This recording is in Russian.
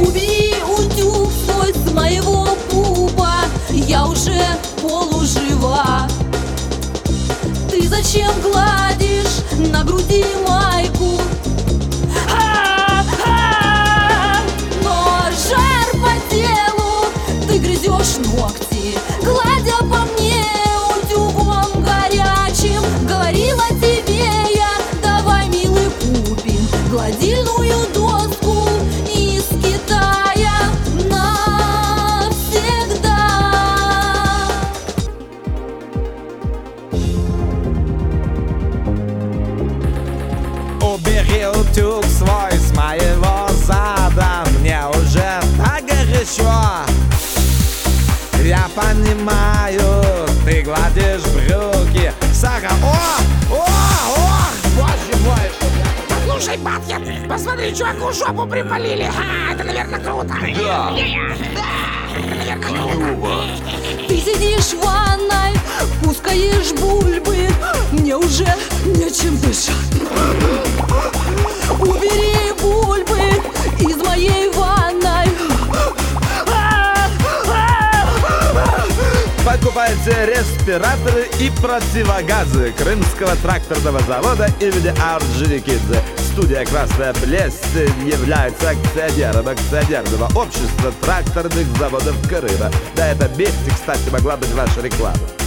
Убери утюг свой с моего пупа, я уже полужива. Ты зачем гладишь на груди майку? Но жар по телу, ты грызешь ногти, гладя по мне утюгом горячим. Говорила тебе я, давай, милый, купим гладильную доску из Китая навсегда. Убери утюг свой с моего зада, мне уже так горячо. Я понимаю, ты гладишь брюки, Сара. О, боже мой! Слушай, Батя, посмотри, чуваку жопу припалили. Это, наверное, круто. Да. Это, наверное, круто. Ты сидишь в ванной, пускаешь бульбы, мне уже нечем дышать. Убери бульбы из моей ванной. Покупайте респираторы и противогазы Крымского тракторного завода имени Орджоникидзе. Студия «Красная плесень» является акционером акционерного общества тракторных заводов Крыма. Да, это вместе, кстати, могла быть ваша реклама.